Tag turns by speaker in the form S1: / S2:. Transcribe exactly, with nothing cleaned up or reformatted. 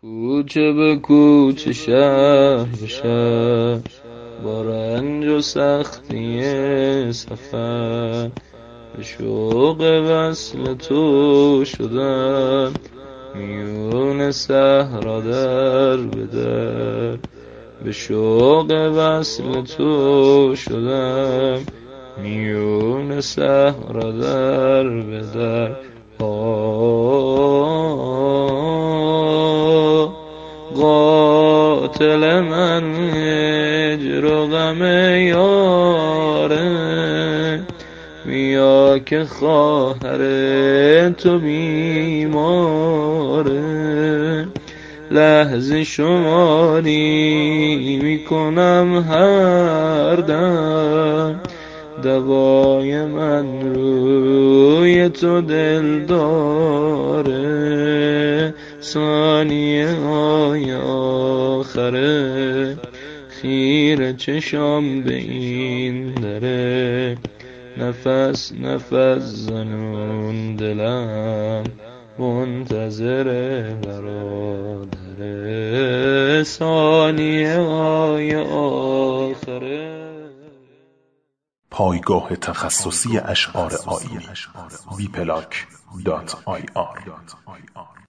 S1: کوچه به کوچه، شهر به شهر، با رنج و سختی سفر، به شوق وصل تو شدم میون صحرا در به در. به شوق وصل تو شدم میون صحرا در به در. قاتل من هجر و غم یاره، بیا که خواهر تو بیماره. لحظه شماری میکنم هر دم، دوای من روی تو دل داره. ثانیه های آخره خیره چشام به این دره. نفس نفس زنون دلم منتظر برادره. ثانیه های آخره.
S2: پایگاه تخصصی اشعار آیینی وی پلاک دات آی آر